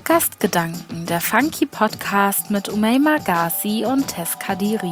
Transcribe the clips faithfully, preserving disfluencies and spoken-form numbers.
Gastgedanken, der Funky Podcast mit Umeima Ghazi und Tess Kadiri.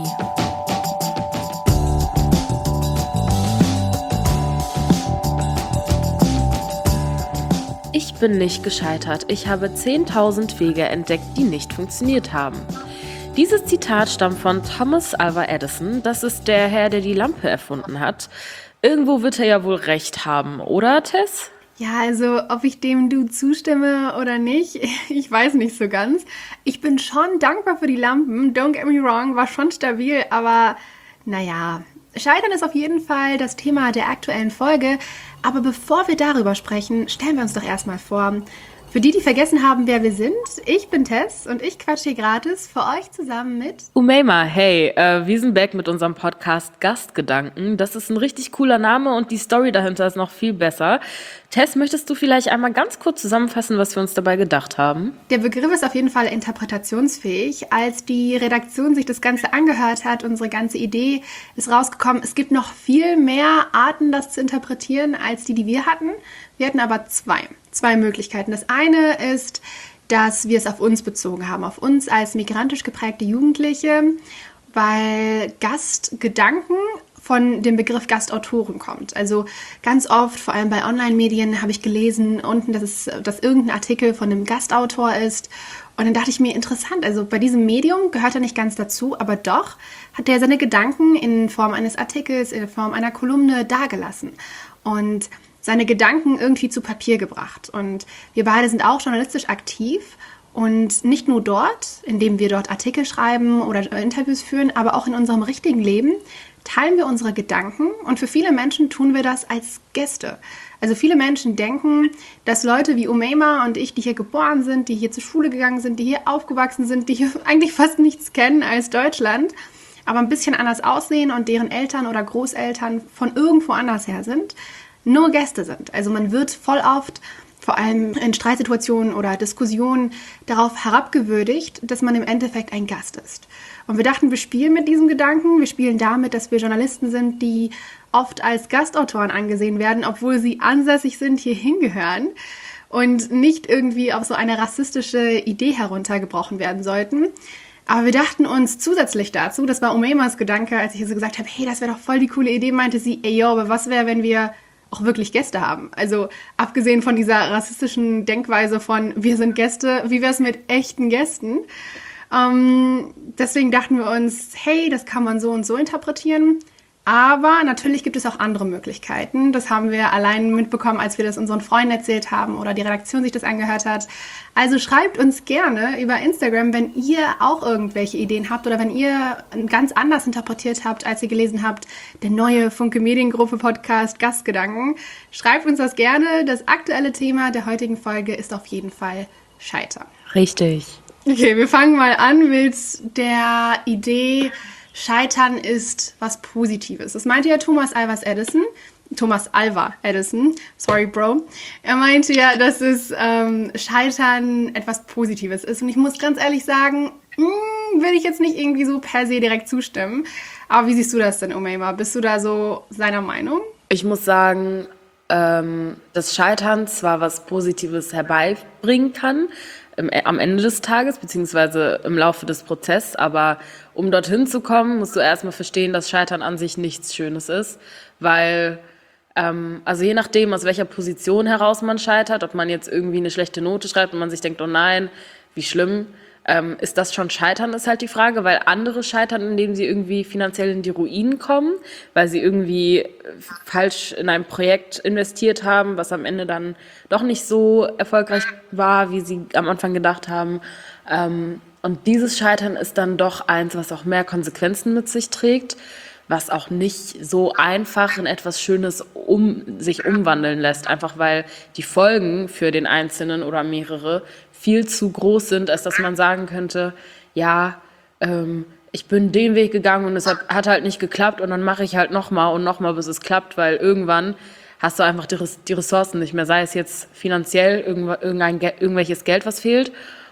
Ich bin nicht gescheitert. Ich habe zehntausend Wege entdeckt, die nicht funktioniert haben. Dieses Zitat stammt von Thomas Alva Edison. Das ist der Herr, der die Lampe erfunden hat. Irgendwo wird er ja wohl recht haben, oder Tess? Ja, also ob ich dem Du zustimme oder nicht, ich weiß nicht so ganz. Ich bin schon dankbar für die Lampen, don't get me wrong, war schon stabil, aber naja, Scheitern ist auf jeden Fall das Thema der aktuellen Folge. Aber bevor wir darüber sprechen, stellen wir uns doch erstmal vor. Für die, die vergessen haben, wer wir sind, ich bin Tess und ich quatsche hier gratis für euch zusammen mit Umeima, hey, äh, wir sind back mit unserem Podcast Gastgedanken. Das ist ein richtig cooler Name und die Story dahinter ist noch viel besser. Tess, möchtest du vielleicht einmal ganz kurz zusammenfassen, was wir uns dabei gedacht haben? Der Begriff ist auf jeden Fall interpretationsfähig. Als die Redaktion sich das Ganze angehört hat, unsere ganze Idee ist rausgekommen, es gibt noch viel mehr Arten, das zu interpretieren, als die, die wir hatten. Wir hatten aber zwei, zwei Möglichkeiten. Das eine ist, dass wir es auf uns bezogen haben, auf uns als migrantisch geprägte Jugendliche, weil Gastgedanken von dem Begriff Gastautoren kommt. Also ganz oft, vor allem bei Online-Medien, habe ich gelesen unten, dass es, dass irgendein Artikel von einem Gastautor ist. Und dann dachte ich mir, interessant, also bei diesem Medium gehört er nicht ganz dazu, aber doch hat er seine Gedanken in Form eines Artikels, in Form einer Kolumne dargelassen und seine Gedanken irgendwie zu Papier gebracht. Und wir beide sind auch journalistisch aktiv und nicht nur dort, indem wir dort Artikel schreiben oder Interviews führen, aber auch in unserem richtigen Leben teilen wir unsere Gedanken und für viele Menschen tun wir das als Gäste. Also viele Menschen denken, dass Leute wie Umeima und ich, die hier geboren sind, die hier zur Schule gegangen sind, die hier aufgewachsen sind, die hier eigentlich fast nichts kennen als Deutschland, aber ein bisschen anders aussehen und deren Eltern oder Großeltern von irgendwo anders her sind, nur Gäste sind. Also man wird voll oft, vor allem in Streitsituationen oder Diskussionen, darauf herabgewürdigt, dass man im Endeffekt ein Gast ist. Und wir dachten, wir spielen mit diesem Gedanken. Wir spielen damit, dass wir Journalisten sind, die oft als Gastautoren angesehen werden, obwohl sie ansässig sind, hier hingehören und nicht irgendwie auf so eine rassistische Idee heruntergebrochen werden sollten. Aber wir dachten uns zusätzlich dazu, das war Umeimas Gedanke, als ich ihr so gesagt habe, hey, das wäre doch voll die coole Idee, meinte sie, ey, yo, aber was wäre, wenn wir auch wirklich Gäste haben? Also abgesehen von dieser rassistischen Denkweise von, wir sind Gäste, wie wäre es mit echten Gästen? Ähm, deswegen dachten wir uns, hey, das kann man so und so interpretieren. Aber natürlich gibt es auch andere Möglichkeiten. Das haben wir allein mitbekommen, als wir das unseren Freunden erzählt haben oder die Redaktion sich das angehört hat. Also schreibt uns gerne über Instagram, wenn ihr auch irgendwelche Ideen habt oder wenn ihr ganz anders interpretiert habt, als ihr gelesen habt, der neue Funke Mediengruppe Podcast Gastgedanken. Schreibt uns das gerne. Das aktuelle Thema der heutigen Folge ist auf jeden Fall Scheitern. Richtig. Okay, wir fangen mal an mit der Idee, Scheitern ist was Positives. Das meinte ja Thomas Alva Edison. Thomas Alva Edison, sorry Bro. Er meinte ja, dass es ähm, Scheitern etwas Positives ist. Und ich muss ganz ehrlich sagen, mh, will ich jetzt nicht irgendwie so per se direkt zustimmen. Aber wie siehst du das denn, Umeima? Bist du da so seiner Meinung? Ich muss sagen, ähm, dass Scheitern zwar was Positives herbeibringen kann, im, am Ende des Tages, beziehungsweise im Laufe des Prozesses, aber um dorthin zu kommen, musst du erstmal verstehen, dass Scheitern an sich nichts Schönes ist, weil, ähm, also je nachdem, aus welcher Position heraus man scheitert, ob man jetzt irgendwie eine schlechte Note schreibt und man sich denkt, oh nein, wie schlimm, ähm, ist das schon Scheitern, ist halt die Frage, weil andere scheitern, indem sie irgendwie finanziell in die Ruinen kommen, weil sie irgendwie falsch in ein Projekt investiert haben, was am Ende dann doch nicht so erfolgreich war, wie sie am Anfang gedacht haben. Ähm, und dieses Scheitern ist dann doch eins, was auch mehr Konsequenzen mit sich trägt, was auch nicht so einfach in etwas Schönes um, sich umwandeln lässt, einfach weil die Folgen für den Einzelnen oder mehrere viel zu groß sind, als dass man sagen könnte, ja, ähm, ich bin den Weg gegangen und es hat, hat halt nicht geklappt und dann mache ich halt nochmal und nochmal, bis es klappt, weil irgendwann hast du einfach die, die Ressourcen nicht mehr, sei es jetzt finanziell irgendein, irgendwelches Geld, was fehlt,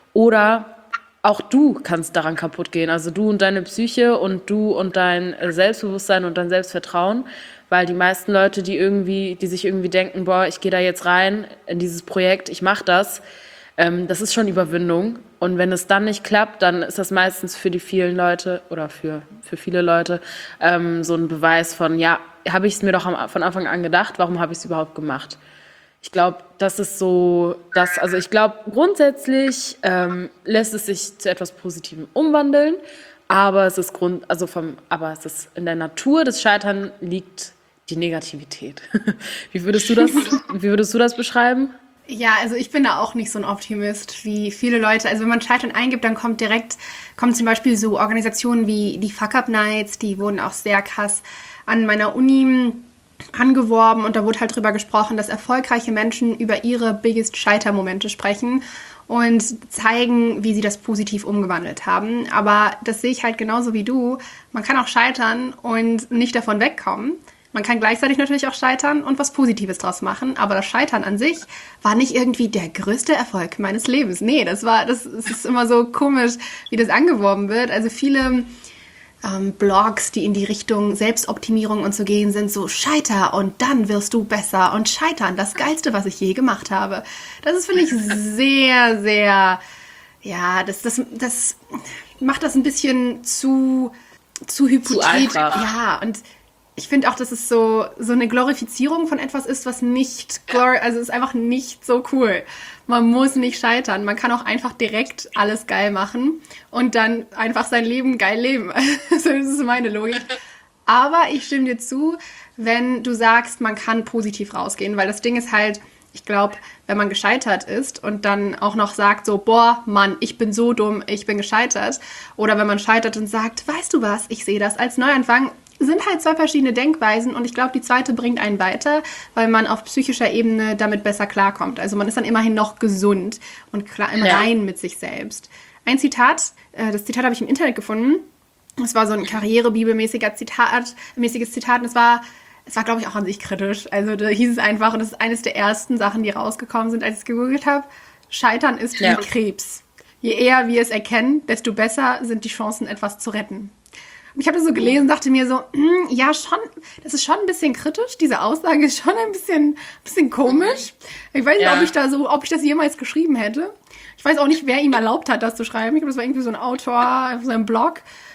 oder auch du kannst daran kaputt gehen, also du und deine Psyche und du und dein Selbstbewusstsein und dein Selbstvertrauen, weil die meisten Leute, die irgendwie, die sich irgendwie denken, boah, ich gehe da jetzt rein in dieses Projekt, ich mache das, ähm, das ist schon Überwindung. Und wenn es dann nicht klappt, dann ist das meistens für die vielen Leute oder für, für viele Leute ähm, so ein Beweis von, ja, habe ich es mir doch am, von Anfang an gedacht, warum habe ich es überhaupt gemacht? Ich glaube, das ist so, dass, also ich glaube, grundsätzlich ähm, lässt es sich zu etwas Positivem umwandeln, aber es ist Grund, also vom, aber es ist in der Natur des Scheitern liegt die Negativität. Wie würdest du das, wie würdest du das beschreiben? Ja, also ich bin da auch nicht so ein Optimist wie viele Leute. Also wenn man Scheitern eingibt, dann kommt direkt, kommen zum Beispiel so Organisationen wie die Fuck-Up-Nights, die wurden auch sehr krass an meiner Uni angeworben und da wurde halt drüber gesprochen, dass erfolgreiche Menschen über ihre biggest Scheitermomente sprechen und zeigen, wie sie das positiv umgewandelt haben. Aber das sehe ich halt genauso wie du. Man kann auch scheitern und nicht davon wegkommen. Man kann gleichzeitig natürlich auch scheitern und was Positives draus machen, aber das Scheitern an sich war nicht irgendwie der größte Erfolg meines Lebens. Nee, das war, das, das ist immer so komisch, wie das angeworben wird. Also viele ähm, Blogs, die in die Richtung Selbstoptimierung und so gehen, sind so Scheiter und dann wirst du besser und Scheitern, das Geilste, was ich je gemacht habe. Das ist, finde ich, sehr, sehr, ja, das, das, das macht das ein bisschen zu, zu hypothetisch. Ja, und ich finde auch, dass es so, so eine Glorifizierung von etwas ist, was nicht, glor- also es ist einfach nicht so cool. Man muss nicht scheitern. Man kann auch einfach direkt alles geil machen und dann einfach sein Leben geil leben. Das ist meine Logik. Aber ich stimme dir zu, wenn du sagst, man kann positiv rausgehen, weil das Ding ist halt, ich glaube, wenn man gescheitert ist und dann auch noch sagt so, boah, Mann, ich bin so dumm, ich bin gescheitert. Oder wenn man scheitert und sagt, weißt du was, ich sehe das als Neuanfang, sind halt zwei verschiedene Denkweisen und ich glaube, die zweite bringt einen weiter, weil man auf psychischer Ebene damit besser klarkommt. Also man ist dann immerhin noch gesund und klar im Ja. Reinen mit sich selbst. Ein Zitat, äh, das Zitat habe ich im Internet gefunden. Es war so ein karrierebibelmäßiger Zitat, mäßiges Zitat und es war, es war, glaube ich, auch an sich kritisch. Also da hieß es einfach, und das ist eines der ersten Sachen, die rausgekommen sind, als ich es gegoogelt habe, Scheitern ist wie Ja. Krebs. Je eher wir es erkennen, desto besser sind die Chancen, etwas zu retten. Und ich habe das so gelesen und dachte mir so, hm, ja schon, das ist schon ein bisschen kritisch, diese Aussage ist schon ein bisschen, bisschen komisch. Ich weiß nicht, Ja. ob ich da so, ob ich das jemals geschrieben hätte. Ich weiß auch nicht, wer ihm erlaubt hat, das zu schreiben. Ich glaube, das war irgendwie so ein Autor auf seinem Blog.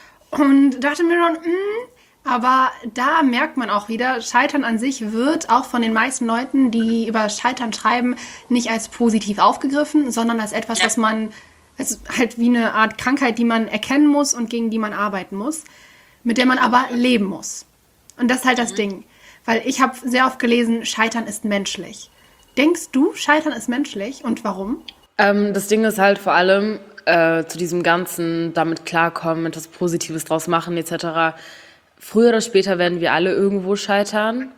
Und dachte mir schon, hm, aber da merkt man auch wieder, Scheitern an sich wird auch von den meisten Leuten, die über Scheitern schreiben, nicht als positiv aufgegriffen, sondern als etwas, was man, also halt wie eine Art Krankheit, die man erkennen muss und gegen die man arbeiten muss, mit der man aber leben muss. Und das ist halt das Ding. Weil ich habe sehr oft gelesen, Scheitern ist menschlich. Denkst du, Scheitern ist menschlich und warum? Ähm, das Ding ist halt vor allem äh, zu diesem ganzen damit klarkommen, etwas Positives draus machen et cetera. Früher oder später werden wir alle irgendwo scheitern.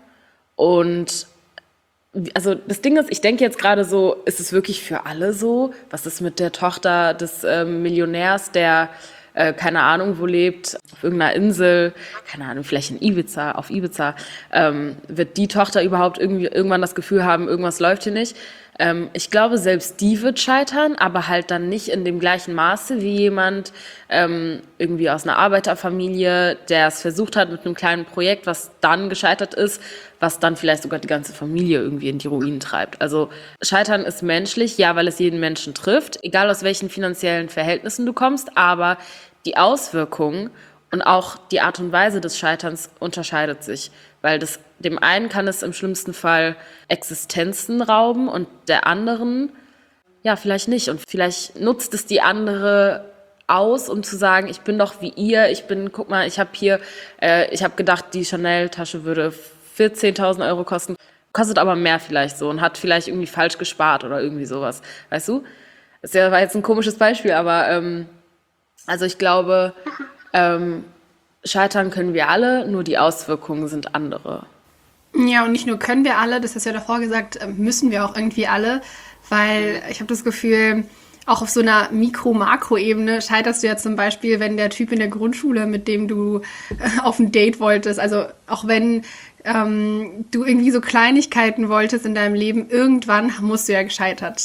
Und also das Ding ist, ich denke jetzt gerade so, ist es wirklich für alle so? Was ist mit der Tochter des ähm, Millionärs, der äh, keine Ahnung wo lebt, auf irgendeiner Insel, keine Ahnung, vielleicht in Ibiza, auf Ibiza, ähm, wird die Tochter überhaupt irgendwie irgendwann das Gefühl haben, irgendwas läuft hier nicht? Ähm, ich glaube, selbst die wird scheitern, aber halt dann nicht in dem gleichen Maße wie jemand ähm, irgendwie aus einer Arbeiterfamilie, der es versucht hat mit einem kleinen Projekt, was dann gescheitert ist, was dann vielleicht sogar die ganze Familie irgendwie in die Ruinen treibt. Also Scheitern ist menschlich, ja, weil es jeden Menschen trifft, egal aus welchen finanziellen Verhältnissen du kommst, aber die Auswirkungen und auch die Art und Weise des Scheiterns unterscheidet sich, weil das, dem einen kann es im schlimmsten Fall Existenzen rauben und der anderen, ja, vielleicht nicht. Und vielleicht nutzt es die andere aus, um zu sagen, ich bin doch wie ihr, ich bin, guck mal, ich habe hier, äh, ich habe gedacht, die Chanel-Tasche würde vierzehntausend Euro kosten, kostet aber mehr vielleicht so und hat vielleicht irgendwie falsch gespart oder irgendwie sowas, weißt du? Das war jetzt ein komisches Beispiel, aber ähm, also ich glaube, ähm, scheitern können wir alle, nur die Auswirkungen sind andere. Ja, und nicht nur können wir alle, das hast du ja davor gesagt, müssen wir auch irgendwie alle, weil ich habe das Gefühl, auch auf so einer Mikro-Makro-Ebene scheiterst du ja zum Beispiel, wenn der Typ in der Grundschule, mit dem du auf ein Date wolltest, also auch wenn ähm, du irgendwie so Kleinigkeiten wolltest in deinem Leben, irgendwann musst du ja gescheitert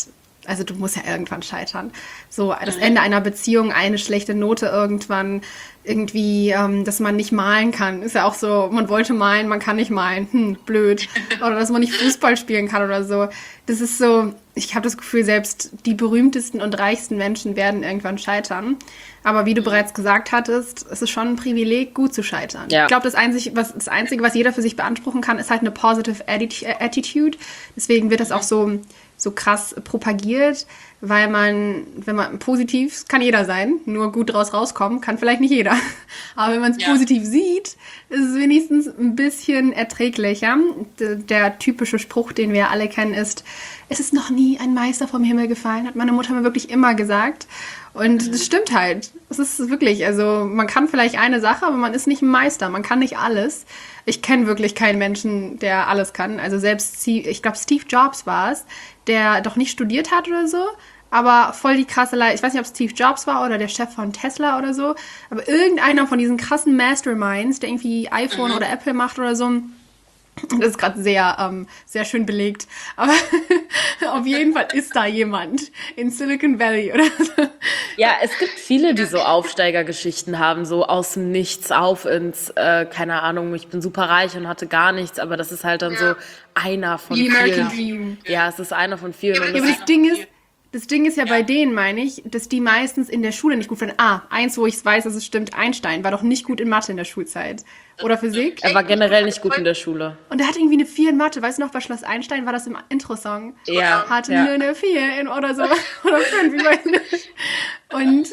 Also du musst ja irgendwann scheitern. So das Ende einer Beziehung, eine schlechte Note irgendwann, irgendwie, ähm, dass man nicht malen kann. Ist ja auch so, man wollte malen, man kann nicht malen. Hm, blöd. Oder dass man nicht Fußball spielen kann oder so. Das ist so, ich habe das Gefühl, selbst die berühmtesten und reichsten Menschen werden irgendwann scheitern. Aber wie du bereits gesagt hattest, es ist schon ein Privileg, gut zu scheitern. Ja. Ich glaube, das Einzige, was, das Einzige, was jeder für sich beanspruchen kann, ist halt eine positive Attitude. Deswegen wird das auch so so krass propagiert, weil man, wenn man positiv, kann jeder sein, nur gut draus rauskommen, kann vielleicht nicht jeder. Aber wenn man es ja. positiv sieht, ist es wenigstens ein bisschen erträglicher. Der, der typische Spruch, den wir alle kennen, ist, es ist noch nie ein Meister vom Himmel gefallen, hat meine Mutter mir wirklich immer gesagt. Und das stimmt halt. Es ist wirklich, also man kann vielleicht eine Sache, aber man ist nicht ein Meister, man kann nicht alles. Ich kenne wirklich keinen Menschen, der alles kann. Also selbst, ich glaube, Steve Jobs war es, der doch nicht studiert hat oder so, aber voll die krasse Leistung. Ich weiß nicht, ob Steve Jobs war oder der Chef von Tesla oder so, aber irgendeiner von diesen krassen Masterminds, der irgendwie iPhone mhm. oder Apple macht oder so. Das ist gerade sehr, ähm, sehr schön belegt. Aber auf jeden Fall ist da jemand in Silicon Valley oder so. Ja, es gibt viele, die so Aufsteigergeschichten haben, so aus dem Nichts auf ins, äh, keine Ahnung, ich bin super reich und hatte gar nichts, aber das ist halt dann ja. so einer von Die vielen. Dream. Ja, es ist einer von vielen. Ja, und aber das das Ding ist, das Ding ist ja, ja bei denen, meine ich, dass die meistens in der Schule nicht gut waren. Ah, eins, wo ich es weiß, dass es stimmt, Einstein war doch nicht gut in Mathe in der Schulzeit. Oder Physik. Er war generell nicht gut in der Schule. Und er hatte irgendwie eine vier in Mathe. Weißt du noch, bei Schloss Einstein war das im Intro-Song? Ja. Hatte ja. nur eine vier in oder so. Oder fünf, ich weiß nicht. Und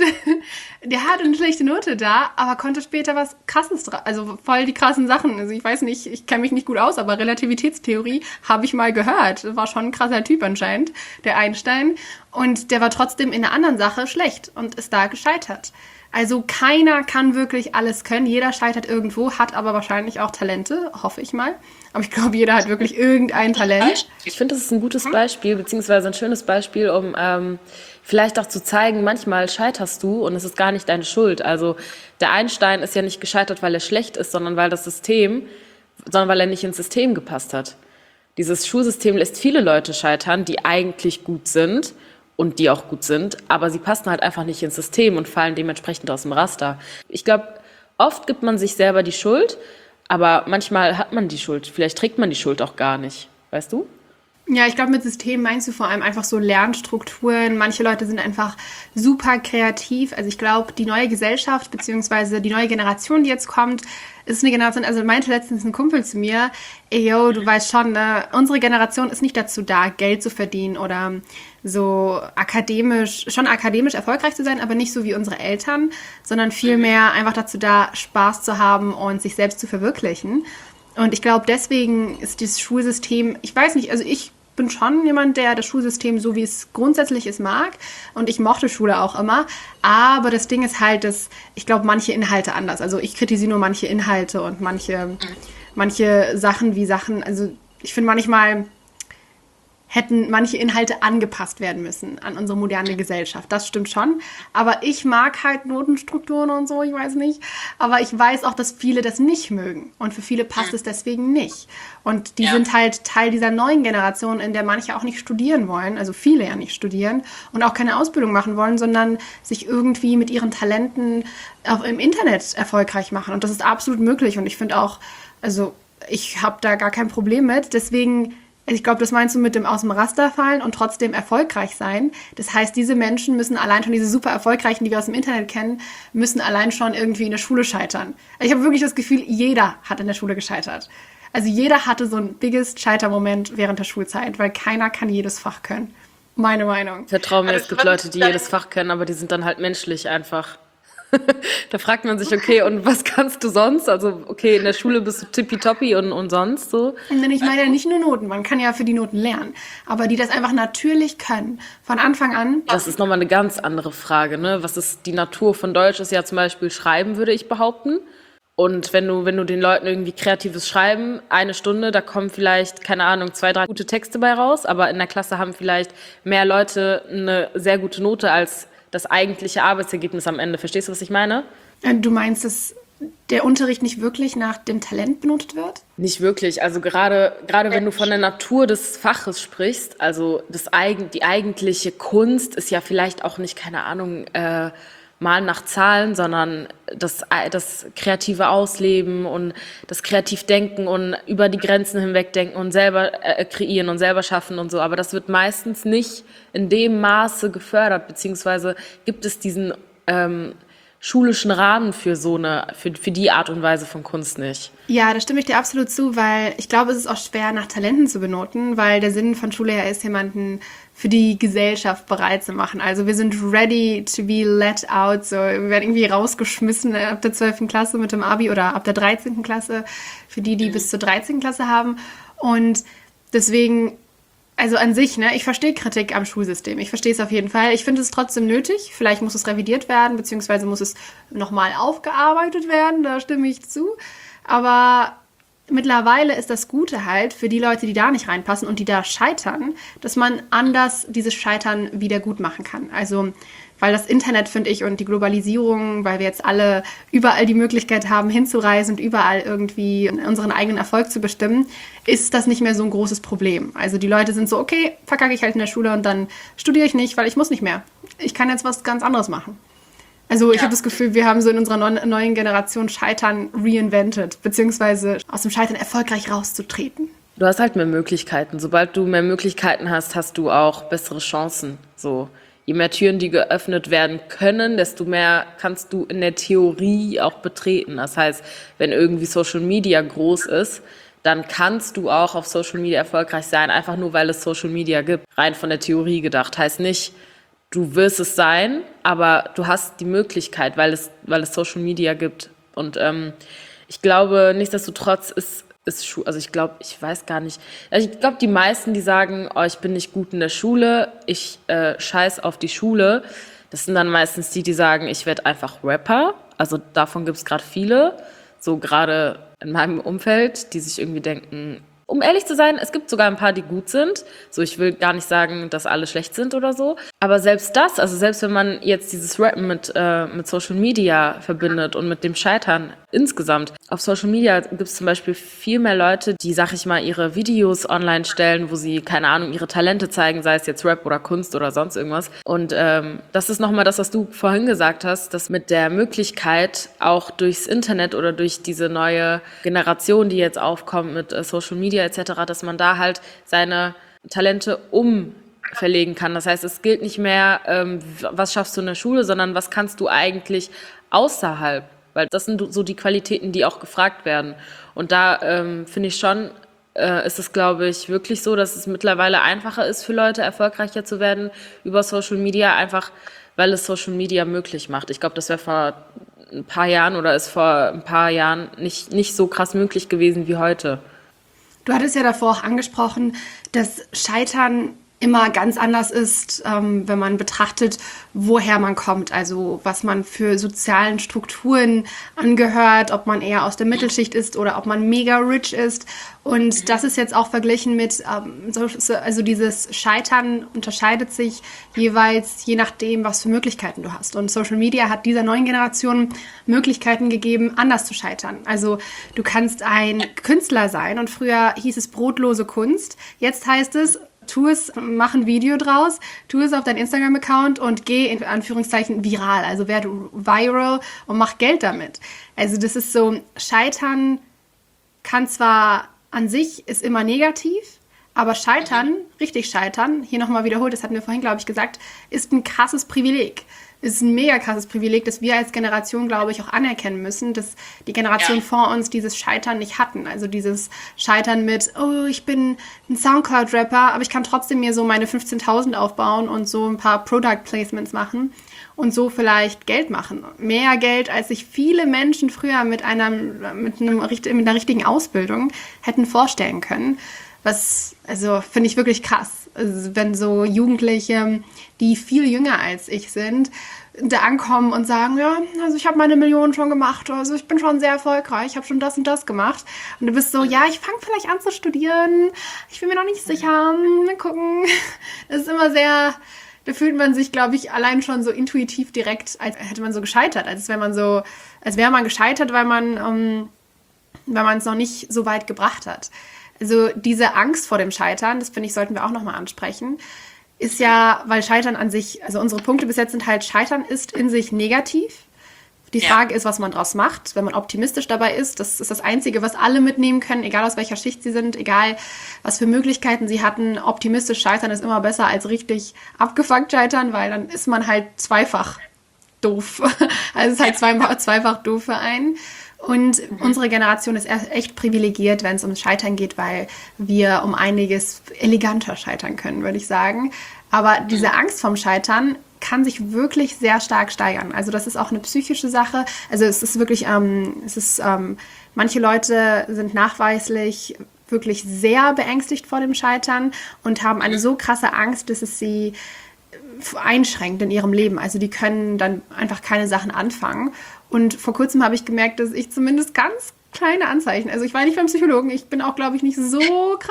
der hatte eine schlechte Note da, aber konnte später was Krasses, also voll die krassen Sachen. Also ich weiß nicht, ich kenne mich nicht gut aus, aber Relativitätstheorie habe ich mal gehört. War schon ein krasser Typ anscheinend, der Einstein. Und der war trotzdem in einer anderen Sache schlecht und ist da gescheitert. Also keiner kann wirklich alles können. Jeder scheitert irgendwo, hat aber wahrscheinlich auch Talente, hoffe ich mal. Aber ich glaube, jeder hat wirklich irgendein Talent. Ich finde, das ist ein gutes Beispiel, beziehungsweise ein schönes Beispiel, um ähm, vielleicht auch zu zeigen, manchmal scheiterst du und es ist gar nicht deine Schuld. Also der Einstein ist ja nicht gescheitert, weil er schlecht ist, sondern weil das System, sondern weil er nicht ins System gepasst hat. Dieses Schulsystem lässt viele Leute scheitern, die eigentlich gut sind. Und die auch gut sind, aber sie passen halt einfach nicht ins System und fallen dementsprechend aus dem Raster. Ich glaube, oft gibt man sich selber die Schuld, aber manchmal hat man die Schuld. Vielleicht trägt man die Schuld auch gar nicht, weißt du? Ja, ich glaube, mit System meinst du vor allem einfach so Lernstrukturen. Manche Leute sind einfach super kreativ. Also ich glaube, die neue Gesellschaft beziehungsweise die neue Generation, die jetzt kommt, ist eine Generation, also meinte letztens ein Kumpel zu mir, ey, yo, du weißt schon, ne, unsere Generation ist nicht dazu da, Geld zu verdienen oder so akademisch, schon akademisch erfolgreich zu sein, aber nicht so wie unsere Eltern, sondern vielmehr einfach dazu da, Spaß zu haben und sich selbst zu verwirklichen. Und ich glaube, deswegen ist das Schulsystem, ich weiß nicht, also ich bin schon jemand, der das Schulsystem so wie es grundsätzlich ist mag und ich mochte Schule auch immer, aber das Ding ist halt, dass ich glaube, manche Inhalte anders, also ich kritisiere nur manche Inhalte und manche, manche Sachen wie Sachen, also ich finde manchmal hätten manche Inhalte angepasst werden müssen an unsere moderne Gesellschaft. Das stimmt schon. Aber ich mag halt Notenstrukturen und so, ich weiß nicht. Aber ich weiß auch, dass viele das nicht mögen. Und für viele passt es deswegen nicht. Und die ja. sind halt Teil dieser neuen Generation, in der manche auch nicht studieren wollen, also viele ja nicht studieren und auch keine Ausbildung machen wollen, sondern sich irgendwie mit ihren Talenten auch im Internet erfolgreich machen. Und das ist absolut möglich. Und ich finde auch, also ich habe da gar kein Problem mit. Deswegen ich glaube, das meinst du mit dem aus dem Raster fallen und trotzdem erfolgreich sein. Das heißt, diese Menschen müssen allein schon, diese super erfolgreichen, die wir aus dem Internet kennen, müssen allein schon irgendwie in der Schule scheitern. Also ich habe wirklich das Gefühl, jeder hat in der Schule gescheitert. Also jeder hatte so ein biggest Scheitermoment während der Schulzeit, weil keiner kann jedes Fach können. Meine Meinung. Vertrau mir, es gibt Leute, die jedes Fach können, aber die sind dann halt menschlich einfach. Da fragt man sich, okay, und was kannst du sonst? Also, okay, in der Schule bist du tippitoppi und, und sonst so. Und ich meine ja nicht nur Noten, man kann ja für die Noten lernen, aber die das einfach natürlich können, von Anfang an. Das ist nochmal eine ganz andere Frage, ne? Was ist die Natur von Deutsch? Ist ja zum Beispiel Schreiben, würde ich behaupten. Und wenn du, wenn du den Leuten irgendwie kreatives Schreiben, eine Stunde, da kommen vielleicht, keine Ahnung, zwei, drei gute Texte bei raus, aber in der Klasse haben vielleicht mehr Leute eine sehr gute Note als das eigentliche Arbeitsergebnis am Ende. Verstehst du, was ich meine? Du meinst, dass der Unterricht nicht wirklich nach dem Talent benotet wird? Nicht wirklich. Also gerade, gerade wenn du von der Natur des Faches sprichst, also das eigen, die eigentliche Kunst ist ja vielleicht auch nicht, keine Ahnung, äh, Malen nach Zahlen, sondern das, das kreative Ausleben und das Kreativdenken und über die Grenzen hinwegdenken und selber äh, kreieren und selber schaffen und so. Aber das wird meistens nicht in dem Maße gefördert, beziehungsweise gibt es diesen ähm, schulischen Rahmen für so eine, für, für die Art und Weise von Kunst nicht. Ja, da stimme ich dir absolut zu, weil ich glaube, es ist auch schwer, nach Talenten zu benoten, weil der Sinn von Schule ja ist, jemanden für die Gesellschaft bereit zu machen. Also wir sind ready to be let out, so wir werden irgendwie rausgeschmissen ab der zwölften Klasse mit dem Abi oder ab der dreizehnten Klasse für die, die bis zur dreizehnten Klasse haben. Und deswegen, also an sich, ne, ich verstehe Kritik am Schulsystem. Ich verstehe es auf jeden Fall. Ich finde es trotzdem nötig. Vielleicht muss es revidiert werden, beziehungsweise muss es nochmal aufgearbeitet werden. Da stimme ich zu. Aber mittlerweile ist das Gute halt für die Leute, die da nicht reinpassen und die da scheitern, dass man anders dieses Scheitern wieder gut machen kann. Also, weil das Internet, finde ich, und die Globalisierung, weil wir jetzt alle überall die Möglichkeit haben, hinzureisen und überall irgendwie unseren eigenen Erfolg zu bestimmen, ist das nicht mehr so ein großes Problem. Also die Leute sind so, okay, verkacke ich halt in der Schule und dann studiere ich nicht, weil ich muss nicht mehr. Ich kann jetzt was ganz anderes machen. Also ich ja. habe das Gefühl, wir haben so in unserer neuen Generation Scheitern reinvented, beziehungsweise aus dem Scheitern erfolgreich rauszutreten. Du hast halt mehr Möglichkeiten. Sobald du mehr Möglichkeiten hast, hast du auch bessere Chancen. So, je mehr Türen, die geöffnet werden können, desto mehr kannst du in der Theorie auch betreten. Das heißt, wenn irgendwie Social Media groß ist, dann kannst du auch auf Social Media erfolgreich sein, einfach nur, weil es Social Media gibt. Rein von der Theorie gedacht. Heißt nicht, du wirst es sein, aber du hast die Möglichkeit, weil es, weil es Social Media gibt. Und ähm, ich glaube, nichtsdestotrotz ist, ist Schu- also ich glaube, ich weiß gar nicht, also ich glaube, die meisten, die sagen, oh, ich bin nicht gut in der Schule, ich äh, scheiß auf die Schule, das sind dann meistens die, die sagen, ich werde einfach Rapper. Also davon gibt es gerade viele, so gerade in meinem Umfeld, die sich irgendwie denken, um ehrlich zu sein, es gibt sogar ein paar, die gut sind. So, ich will gar nicht sagen, dass alle schlecht sind oder so. Aber selbst das, also selbst wenn man jetzt dieses Rappen mit, äh, mit Social Media verbindet und mit dem Scheitern insgesamt. Auf Social Media gibt es zum Beispiel viel mehr Leute, die, sag ich mal, ihre Videos online stellen, wo sie, keine Ahnung, ihre Talente zeigen, sei es jetzt Rap oder Kunst oder sonst irgendwas. Und ähm, das ist nochmal das, was du vorhin gesagt hast, dass mit der Möglichkeit auch durchs Internet oder durch diese neue Generation, die jetzt aufkommt mit äh, Social Media et cetera, dass man da halt seine Talente umverlegen kann. Das heißt, es gilt nicht mehr, ähm, was schaffst du in der Schule, sondern was kannst du eigentlich außerhalb. Weil das sind so die Qualitäten, die auch gefragt werden. Und da ähm, finde ich schon, äh, ist es, glaube ich, wirklich so, dass es mittlerweile einfacher ist für Leute, erfolgreicher zu werden über Social Media, einfach weil es Social Media möglich macht. Ich glaube, das wäre vor ein paar Jahren oder ist vor ein paar Jahren nicht, nicht so krass möglich gewesen wie heute. Du hattest ja davor auch angesprochen, dass Scheitern immer ganz anders ist, ähm, wenn man betrachtet, woher man kommt, also was man für sozialen Strukturen angehört, ob man eher aus der Mittelschicht ist oder ob man mega rich ist. Und das ist jetzt auch verglichen mit, ähm, so, also dieses Scheitern unterscheidet sich jeweils je nachdem, was für Möglichkeiten du hast. Und Social Media hat dieser neuen Generation Möglichkeiten gegeben, anders zu scheitern. Also du kannst ein Künstler sein und früher hieß es brotlose Kunst. Jetzt heißt es, tu es, mach ein Video draus, tu es auf deinen Instagram-Account und geh in Anführungszeichen viral, also werde viral und mach Geld damit. Also das ist so, Scheitern kann zwar an sich, ist immer negativ, aber Scheitern, richtig Scheitern, hier nochmal wiederholt, das hatten wir vorhin, glaube ich, gesagt, ist ein krasses Privileg. Ist ein mega krasses Privileg, das wir als Generation, glaube ich, auch anerkennen müssen, dass die Generation ja. vor uns dieses Scheitern nicht hatten. Also dieses Scheitern mit, oh, ich bin ein Soundcloud-Rapper, aber ich kann trotzdem mir so meine fünfzehntausend aufbauen und so ein paar Product-Placements machen und so vielleicht Geld machen. Mehr Geld, als sich viele Menschen früher mit einer, mit einem, mit einer richtigen Ausbildung hätten vorstellen können. Was, also finde ich wirklich krass. Also wenn so Jugendliche, die viel jünger als ich sind, da ankommen und sagen, ja, also ich habe meine Millionen schon gemacht, also ich bin schon sehr erfolgreich, ich habe schon das und das gemacht. Und du bist so, ja, ich fange vielleicht an zu studieren, ich bin mir noch nicht sicher, mal gucken. Das ist immer sehr, da fühlt man sich, glaube ich, allein schon so intuitiv direkt, als hätte man so gescheitert, als wäre man so, als wäre man gescheitert, weil man, ähm, weil man es noch nicht so weit gebracht hat. Also diese Angst vor dem Scheitern, das finde ich, sollten wir auch nochmal ansprechen, ist ja, weil Scheitern an sich, also unsere Punkte bis jetzt sind halt, Scheitern ist in sich negativ. Die Frage ja. ist, was man draus macht, wenn man optimistisch dabei ist. Das ist das Einzige, was alle mitnehmen können, egal aus welcher Schicht sie sind, egal was für Möglichkeiten sie hatten. Optimistisch scheitern ist immer besser als richtig abgefuckt scheitern, weil dann ist man halt zweifach doof. Also es ist halt zweifach, zweifach doof für einen. Und mhm. unsere Generation ist echt privilegiert, wenn es ums Scheitern geht, weil wir um einiges eleganter scheitern können, würde ich sagen. Aber diese Angst vorm Scheitern kann sich wirklich sehr stark steigern. Also das ist auch eine psychische Sache. Also es ist wirklich, ähm, es ist, ähm, manche Leute sind nachweislich wirklich sehr beängstigt vor dem Scheitern und haben eine so krasse Angst, dass es sie einschränkt in ihrem Leben. Also die können dann einfach keine Sachen anfangen. Und vor kurzem habe ich gemerkt, dass ich zumindest ganz kleine Anzeichen, also ich war nicht beim Psychologen, ich bin auch, glaube ich, nicht so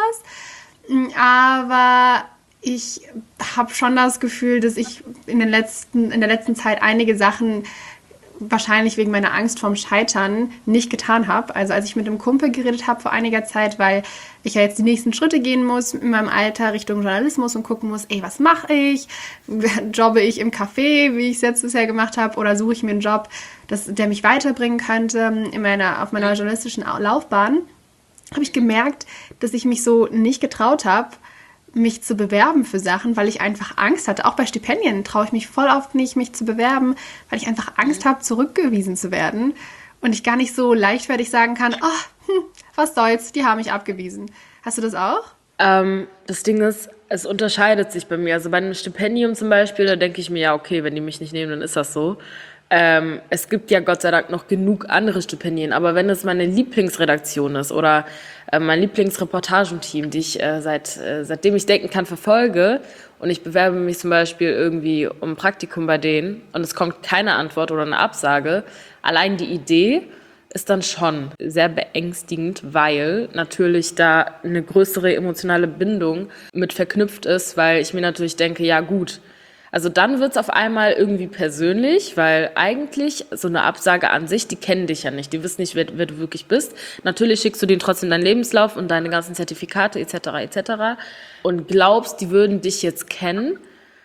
krass, aber ich habe schon das Gefühl, dass ich in, den letzten, in der letzten Zeit einige Sachen wahrscheinlich wegen meiner Angst vorm Scheitern nicht getan habe. Also als ich mit einem Kumpel geredet habe vor einiger Zeit, weil ich ja jetzt die nächsten Schritte gehen muss in meinem Alter Richtung Journalismus und gucken muss, ey, was mache ich? Jobbe ich im Café, wie ich es jetzt bisher gemacht habe, oder suche ich mir einen Job, das, der mich weiterbringen könnte in meiner, auf meiner journalistischen Laufbahn, habe ich gemerkt, dass ich mich so nicht getraut habe, mich zu bewerben für Sachen, weil ich einfach Angst hatte. Auch bei Stipendien traue ich mich voll oft nicht, mich zu bewerben, weil ich einfach Angst habe, zurückgewiesen zu werden. Und ich gar nicht so leichtfertig sagen kann, oh, hm, was soll's, die haben mich abgewiesen. Hast du das auch? Ähm, das Ding ist, es unterscheidet sich bei mir. Also bei einem Stipendium zum Beispiel, da denke ich mir, ja, okay, wenn die mich nicht nehmen, dann ist das so. Ähm, es gibt ja Gott sei Dank noch genug andere Stipendien, aber wenn es meine Lieblingsredaktion ist oder äh, mein Lieblingsreportagenteam, die ich äh, seit, äh, seitdem ich denken kann, verfolge und ich bewerbe mich zum Beispiel irgendwie um ein Praktikum bei denen und es kommt keine Antwort oder eine Absage, allein die Idee ist dann schon sehr beängstigend, weil natürlich da eine größere emotionale Bindung mit verknüpft ist, weil ich mir natürlich denke, ja gut, also dann wird's auf einmal irgendwie persönlich, weil eigentlich so eine Absage an sich, die kennen dich ja nicht, die wissen nicht, wer, wer du wirklich bist. Natürlich schickst du denen trotzdem deinen Lebenslauf und deine ganzen Zertifikate et cetera et cetera und glaubst, die würden dich jetzt kennen,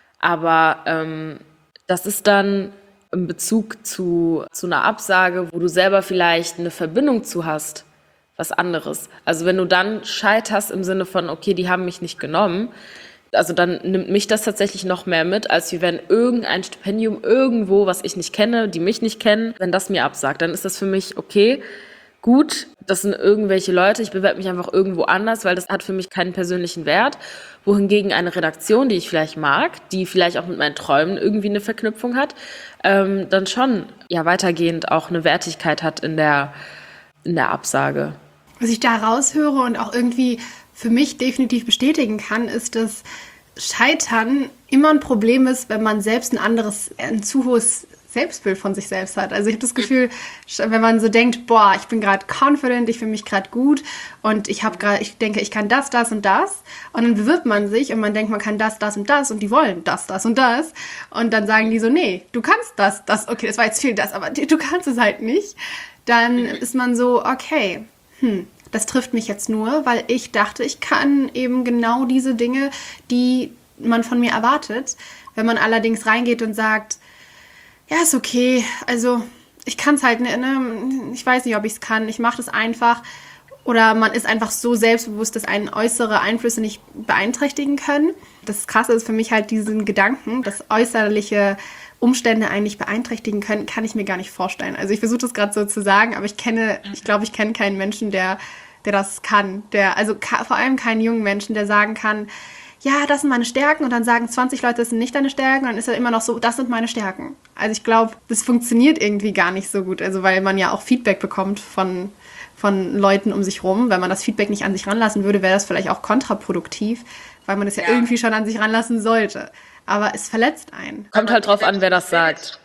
aber ähm, das ist dann in Bezug zu, zu einer Absage, wo du selber vielleicht eine Verbindung zu hast, was anderes. Also wenn du dann scheiterst im Sinne von, okay, die haben mich nicht genommen, also dann nimmt mich das tatsächlich noch mehr mit, als wie wenn irgendein Stipendium irgendwo, was ich nicht kenne, die mich nicht kennen, wenn das mir absagt, dann ist das für mich okay, gut, das sind irgendwelche Leute, ich bewerbe mich einfach irgendwo anders, weil das hat für mich keinen persönlichen Wert, wohingegen eine Redaktion, die ich vielleicht mag, die vielleicht auch mit meinen Träumen irgendwie eine Verknüpfung hat, ähm, dann schon ja weitergehend auch eine Wertigkeit hat in der, in der Absage. Was ich da raushöre und auch irgendwie für mich definitiv bestätigen kann, ist, dass Scheitern immer ein Problem ist, wenn man selbst ein anderes, ein zu hohes Selbstbild von sich selbst hat. Also ich habe das Gefühl, wenn man so denkt, boah, ich bin gerade confident, ich fühle mich gerade gut und ich habe gerade, ich denke, ich kann das, das und das und dann bewirbt man sich und man denkt, man kann das, das und das und die wollen das, das und das und dann sagen die so, nee, du kannst das, das, okay, das war jetzt viel das, aber du kannst es halt nicht. Dann ist man so, okay, hm, das trifft mich jetzt nur, weil ich dachte, ich kann eben genau diese Dinge, die man von mir erwartet. Wenn man allerdings reingeht und sagt, ja, ist okay, also ich kann es halt, ne, ich weiß nicht, ob ich es kann, ich mache das einfach. Oder man ist einfach so selbstbewusst, dass einen äußere Einflüsse nicht beeinträchtigen können. Das Krasse ist für mich halt diesen Gedanken, dass äußerliche Umstände einen nicht beeinträchtigen können, kann ich mir gar nicht vorstellen. Also ich versuche das gerade so zu sagen, aber ich kenne, ich glaube, ich kenne keinen Menschen, der der das kann, der, also ka- vor allem keinen jungen Menschen, der sagen kann, ja, das sind meine Stärken und dann sagen zwanzig Leute, das sind nicht deine Stärken und dann ist er immer noch so, das sind meine Stärken. Also ich glaube, das funktioniert irgendwie gar nicht so gut, also weil man ja auch Feedback bekommt von, von Leuten um sich rum. Wenn man das Feedback nicht an sich ranlassen würde, wäre das vielleicht auch kontraproduktiv, weil man es ja, ja irgendwie schon an sich ranlassen sollte. Aber es verletzt einen. Kommt halt drauf an, wer das sagt.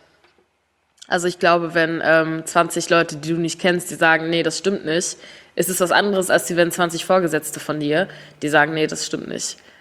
Also ich glaube, wenn ähm, zwanzig Leute, die du nicht kennst, die sagen, nee, das stimmt nicht, ist es was anderes, als wenn zwanzig Vorgesetzte von dir, die sagen, nee, das stimmt nicht.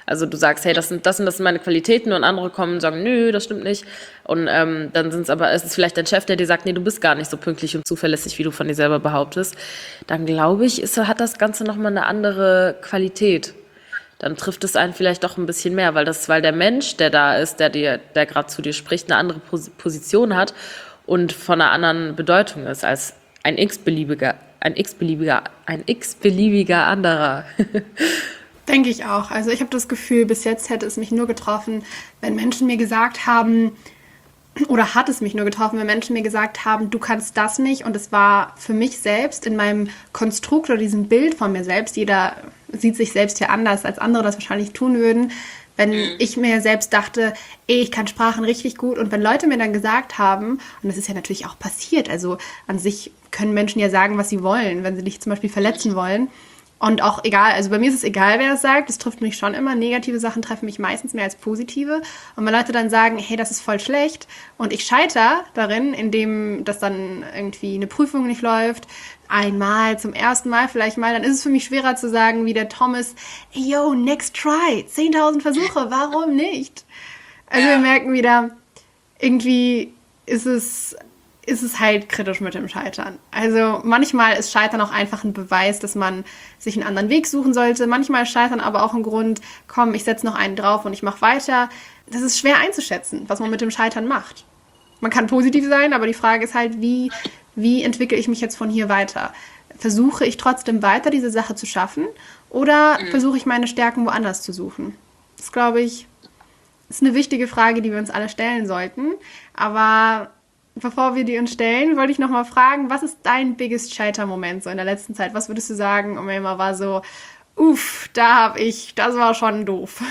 Also du sagst, hey, das sind das sind, das sind meine Qualitäten und andere kommen und sagen, nö, das stimmt nicht. Und ähm, dann sind es aber, es ist vielleicht dein Chef, der dir sagt, nee, du bist gar nicht so pünktlich und zuverlässig, wie du von dir selber behauptest. Dann glaube ich, ist, hat das Ganze nochmal eine andere Qualität. Dann trifft es einen vielleicht doch ein bisschen mehr, weil das, weil der Mensch, der da ist, der dir, der gerade zu dir spricht, eine andere Pos- Position hat und von einer anderen Bedeutung ist als ein x-beliebiger, ein x-beliebiger, ein x-beliebiger anderer. Denke ich auch. Also ich habe das Gefühl, bis jetzt hätte es mich nur getroffen, wenn Menschen mir gesagt haben, oder hat es mich nur getroffen, wenn Menschen mir gesagt haben, du kannst das nicht. Und es war für mich selbst in meinem Konstrukt oder diesem Bild von mir selbst, jeder sieht sich selbst hier anders, als andere das wahrscheinlich tun würden, wenn ich mir selbst dachte, ey, ich kann Sprachen richtig gut. Und wenn Leute mir dann gesagt haben, und das ist ja natürlich auch passiert, also an sich können Menschen ja sagen, was sie wollen, wenn sie dich zum Beispiel verletzen wollen. Und auch egal, also bei mir ist es egal, wer das sagt, es trifft mich schon immer. Negative Sachen treffen mich meistens mehr als positive. Und wenn Leute dann sagen, hey, das ist voll schlecht und ich scheitere darin, indem das dann irgendwie eine Prüfung nicht läuft, einmal, zum ersten Mal vielleicht mal, dann ist es für mich schwerer zu sagen, wie der Thomas, hey, yo, next try, zehntausend Versuche, warum nicht? Also wir merken wieder, irgendwie ist es... ist es halt kritisch mit dem Scheitern. Also manchmal ist Scheitern auch einfach ein Beweis, dass man sich einen anderen Weg suchen sollte. Manchmal ist Scheitern aber auch ein Grund, komm, ich setze noch einen drauf und ich mache weiter. Das ist schwer einzuschätzen, was man mit dem Scheitern macht. Man kann positiv sein, aber die Frage ist halt, wie, wie entwickle ich mich jetzt von hier weiter? Versuche ich trotzdem weiter, diese Sache zu schaffen? Oder mhm. versuche ich meine Stärken woanders zu suchen? Das, glaube ich, ist eine wichtige Frage, die wir uns alle stellen sollten. Aber bevor wir die uns stellen, wollte ich noch mal fragen, was ist dein biggest Scheiter-Moment so in der letzten Zeit? Was würdest du sagen, Umaima, war so, uff, da habe ich, das war schon doof.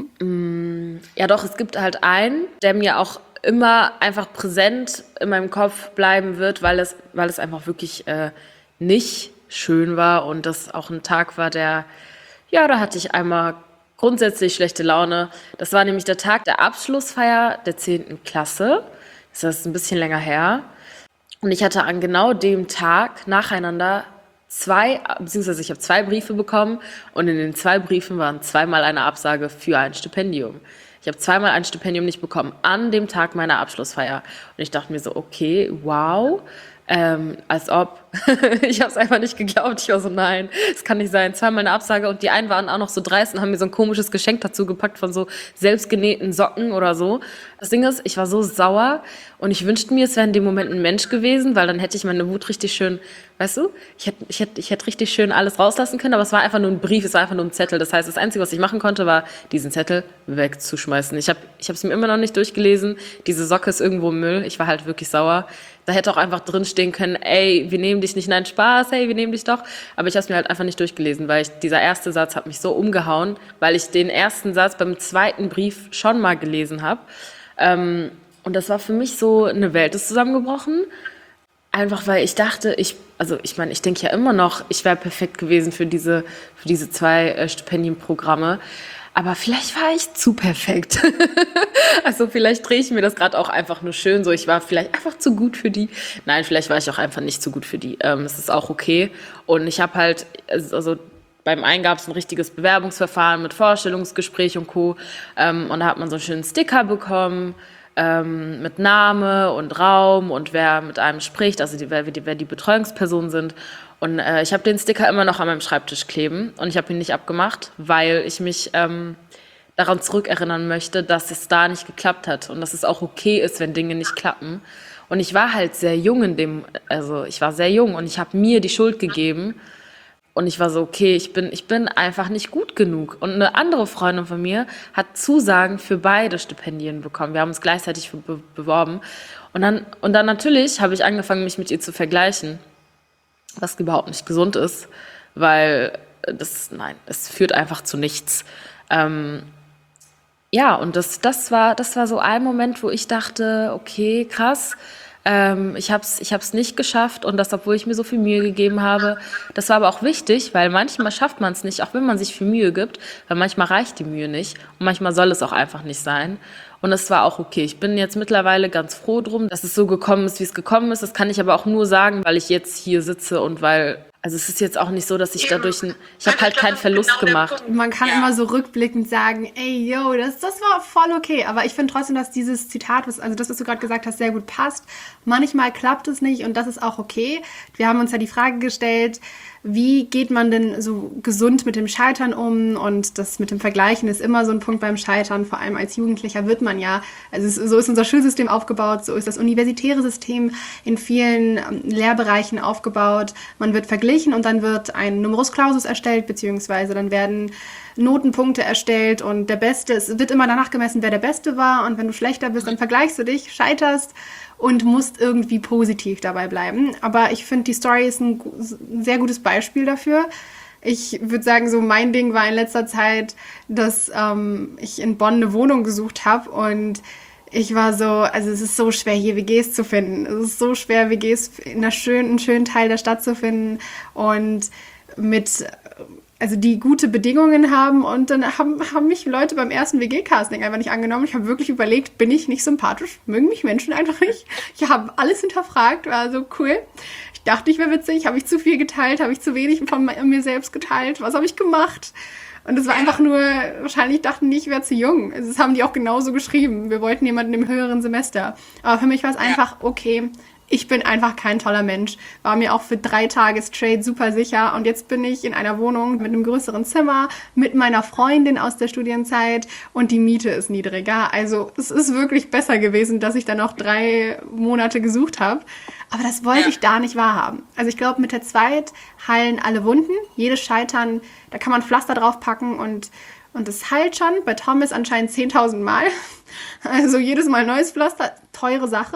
Ja doch, es gibt halt einen, der mir auch immer einfach präsent in meinem Kopf bleiben wird, weil es, weil es einfach wirklich äh, nicht schön war und das auch ein Tag war, der, ja, da hatte ich einmal grundsätzlich schlechte Laune. Das war nämlich der Tag der Abschlussfeier der zehnten Klasse. Das ist ein bisschen länger her. Und ich hatte an genau dem Tag nacheinander zwei, beziehungsweise ich habe zwei Briefe bekommen und in den zwei Briefen waren zweimal eine Absage für ein Stipendium. Ich habe zweimal ein Stipendium nicht bekommen an dem Tag meiner Abschlussfeier. Und ich dachte mir so, okay, wow, ähm, als ob. Ich habe es einfach nicht geglaubt. Ich war so, nein, es kann nicht sein. Zweimal eine Absage und die einen waren auch noch so dreist und haben mir so ein komisches Geschenk dazu gepackt von so selbstgenähten Socken oder so. Das Ding ist, ich war so sauer und ich wünschte mir, es wäre in dem Moment ein Mensch gewesen, weil dann hätte ich meine Wut richtig schön, weißt du, ich hätte, ich hätte, ich hätte richtig schön alles rauslassen können, aber es war einfach nur ein Brief, es war einfach nur ein Zettel. Das heißt, das Einzige, was ich machen konnte, war, diesen Zettel wegzuschmeißen. Ich habe ich habe es mir immer noch nicht durchgelesen. Diese Socke ist irgendwo im Müll. Ich war halt wirklich sauer. Da hätte auch einfach drinstehen können, ey, wir nehmen dich nicht, nein, Spaß, hey, wir nehmen dich doch. Aber ich habe es mir halt einfach nicht durchgelesen, weil ich, dieser erste Satz hat mich so umgehauen, weil ich den ersten Satz beim zweiten Brief schon mal gelesen habe. Ähm, und das war für mich so, eine Welt ist zusammengebrochen. Einfach weil ich dachte, ich, also ich meine, ich denke ja immer noch, ich wäre perfekt gewesen für diese, für diese zwei äh, Stipendienprogramme. Aber vielleicht war ich zu perfekt. Also vielleicht drehe ich mir das gerade auch einfach nur schön so. Ich war vielleicht einfach zu gut für die. Nein, vielleicht war ich auch einfach nicht zu gut für die. Ähm, es ist auch okay. Und ich habe halt, also beim einen gab es ein richtiges Bewerbungsverfahren mit Vorstellungsgespräch und Co. Ähm, und da hat man so einen schönen Sticker bekommen ähm, mit Name und Raum und wer mit einem spricht, also die, wer, die, wer die Betreuungspersonen sind. Und äh, ich habe den Sticker immer noch an meinem Schreibtisch kleben und ich habe ihn nicht abgemacht, weil ich mich ähm, daran zurückerinnern möchte, dass es da nicht geklappt hat und dass es auch okay ist, wenn Dinge nicht klappen. Und ich war halt sehr jung in dem, also ich war sehr jung und ich habe mir die Schuld gegeben und ich war so, okay, ich bin, ich bin einfach nicht gut genug. Und eine andere Freundin von mir hat Zusagen für beide Stipendien bekommen. Wir haben uns gleichzeitig be- beworben und dann, und dann natürlich habe ich angefangen, mich mit ihr zu vergleichen. Was überhaupt nicht gesund ist, weil das, nein, es führt einfach zu nichts. Ähm, ja, und das, das war, das war so ein Moment, wo ich dachte, okay, krass, ähm, ich hab's, ich hab's nicht geschafft und das, obwohl ich mir so viel Mühe gegeben habe. Das war aber auch wichtig, weil manchmal schafft man es nicht, auch wenn man sich viel Mühe gibt, weil manchmal reicht die Mühe nicht und manchmal soll es auch einfach nicht sein. Und es war auch okay. Ich bin jetzt mittlerweile ganz froh drum, dass es so gekommen ist, wie es gekommen ist. Das kann ich aber auch nur sagen, weil ich jetzt hier sitze und weil Also es ist jetzt auch nicht so, dass ich Eben. dadurch, ein, ich habe Also halt ich glaub, keinen das ist Verlust genau der gemacht. Punkt. Man kann Ja. immer so rückblickend sagen, ey, yo, das, das war voll okay. Aber ich finde trotzdem, dass dieses Zitat, was, also das, was du gerade gesagt hast, sehr gut passt. Manchmal klappt es nicht und das ist auch okay. Wir haben uns ja die Frage gestellt, wie geht man denn so gesund mit dem Scheitern um? Und das mit dem Vergleichen ist immer so ein Punkt beim Scheitern. Vor allem als Jugendlicher wird man ja, also es, so ist unser Schulsystem aufgebaut, so ist das universitäre System in vielen ähm, Lehrbereichen aufgebaut. Man wird verglichen und dann wird ein Numerus Clausus erstellt, beziehungsweise dann werden Notenpunkte erstellt und der Beste, es wird immer danach gemessen, wer der Beste war. Und wenn du schlechter bist, dann vergleichst du dich, scheiterst und musst irgendwie positiv dabei bleiben. Aber ich finde, die Story ist ein, ein sehr gutes Beispiel dafür. Ich würde sagen, so mein Ding war in letzter Zeit, dass ähm, ich in Bonn eine Wohnung gesucht habe und ich war so, also es ist so schwer, hier W Gs zu finden. Es ist so schwer, W Gs in einer schönen, einen schönen Teil der Stadt zu finden und mit, also die gute Bedingungen haben. Und dann haben, haben mich Leute beim ersten W G-Casting einfach nicht angenommen. Ich habe wirklich überlegt, bin ich nicht sympathisch? Mögen mich Menschen einfach nicht? Ich habe alles hinterfragt, war so cool. Ich dachte, ich wäre witzig. Habe ich zu viel geteilt? Habe ich zu wenig von mir selbst geteilt? Was habe ich gemacht? Und es war einfach nur, wahrscheinlich dachten die, ich wäre zu jung. Also das haben die auch genauso geschrieben. Wir wollten jemanden im höheren Semester. Aber für mich war es einfach, okay, ich bin einfach kein toller Mensch. War mir auch für drei Tage straight super sicher. Und jetzt bin ich in einer Wohnung mit einem größeren Zimmer, mit meiner Freundin aus der Studienzeit und die Miete ist niedriger. Also es ist wirklich besser gewesen, dass ich dann noch drei Monate gesucht habe. Aber das wollte Ja. ich da nicht wahrhaben. Also ich glaube, mit der Zeit heilen alle Wunden. Jedes Scheitern, da kann man Pflaster draufpacken und und es heilt schon. Bei Thomas anscheinend zehntausend Mal. Also jedes Mal neues Pflaster, teure Sache.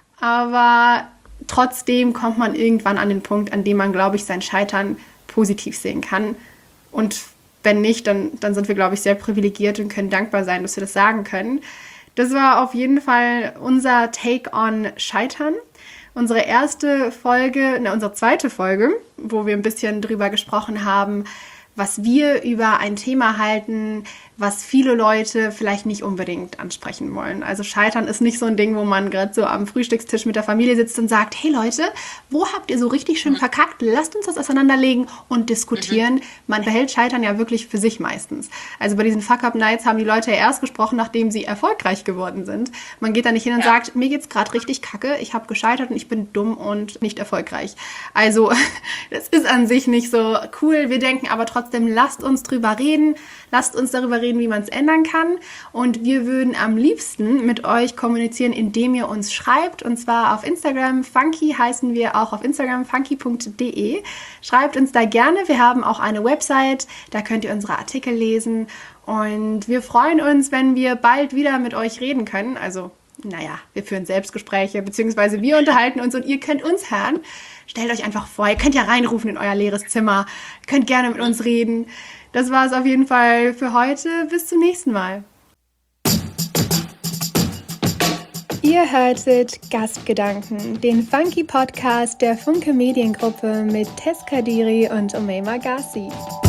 Aber trotzdem kommt man irgendwann an den Punkt, an dem man, glaube ich, sein Scheitern positiv sehen kann. Und wenn nicht, dann, dann sind wir, glaube ich, sehr privilegiert und können dankbar sein, dass wir das sagen können. Das war auf jeden Fall unser Take on Scheitern. Unsere erste Folge, ne, unsere zweite Folge, wo wir ein bisschen drüber gesprochen haben, was wir über ein Thema halten, was viele Leute vielleicht nicht unbedingt ansprechen wollen. Also Scheitern ist nicht so ein Ding, wo man gerade so am Frühstückstisch mit der Familie sitzt und sagt, hey Leute, wo habt ihr so richtig schön verkackt? Lasst uns das auseinanderlegen und diskutieren. Mhm. Man behält Scheitern ja wirklich für sich meistens. Also bei diesen Fuck-Up-Nights haben die Leute ja erst gesprochen, nachdem sie erfolgreich geworden sind. Man geht da nicht hin und ja. sagt, mir geht's gerade richtig kacke, ich habe gescheitert und ich bin dumm und nicht erfolgreich. Also das ist an sich nicht so cool. Wir denken aber trotzdem, lasst uns drüber reden, lasst uns darüber reden, wie man es ändern kann. Und wir würden am liebsten mit euch kommunizieren, indem ihr uns schreibt. Und zwar auf Instagram. Funky heißen wir auch auf Instagram, funky punkt de. Schreibt uns da gerne. Wir haben auch eine Website. Da könnt ihr unsere Artikel lesen. Und wir freuen uns, wenn wir bald wieder mit euch reden können. Also, naja, wir führen Selbstgespräche, beziehungsweise wir unterhalten uns und ihr könnt uns hören. Stellt euch einfach vor, ihr könnt ja reinrufen in euer leeres Zimmer. Könnt gerne mit uns reden. Das war es auf jeden Fall für heute. Bis zum nächsten Mal. Ihr hörtet Gastgedanken, den Funky Podcast der Funke Mediengruppe mit Tess Kadiri und Umayma Ghazi.